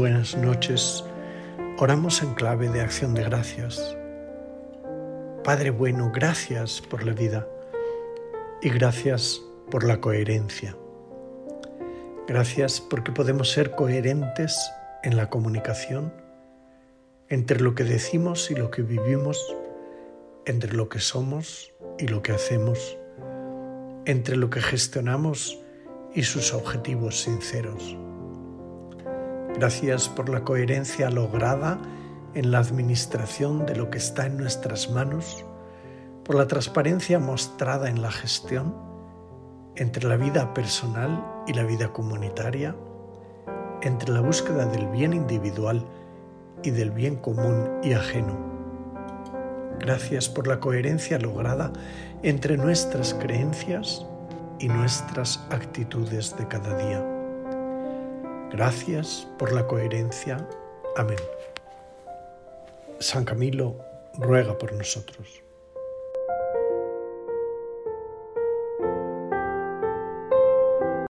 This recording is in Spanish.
Buenas noches. Oramos en clave de acción de gracias. Padre bueno, gracias por la vida y gracias por la coherencia. Gracias porque podemos ser coherentes en la comunicación entre lo que decimos y lo que vivimos, entre lo que somos y lo que hacemos, entre lo que gestionamos y sus objetivos sinceros. Gracias por la coherencia lograda en la administración de lo que está en nuestras manos, por la transparencia mostrada en la gestión entre la vida personal y la vida comunitaria, entre la búsqueda del bien individual y del bien común y ajeno. Gracias por la coherencia lograda entre nuestras creencias y nuestras actitudes de cada día. Gracias por la coherencia. Amén. San Camilo ruega por nosotros.